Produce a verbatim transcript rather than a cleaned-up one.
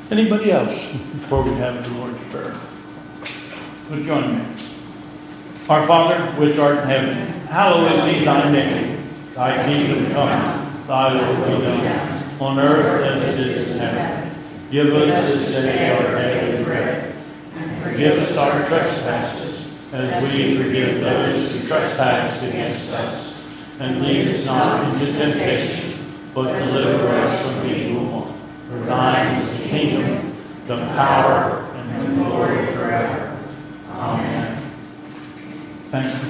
Anybody else before we have the Lord's Prayer? Would join me. Our Father, which art in heaven, hallowed be thy name. Thy kingdom come, thy will be done, on earth as it is in heaven. Give us this day our daily bread, and forgive us our trespasses, as we forgive those who trespass against us. And lead us not into temptation, but deliver us from evil. For thine is the kingdom, the power, and the glory forever. Amen. Thanks.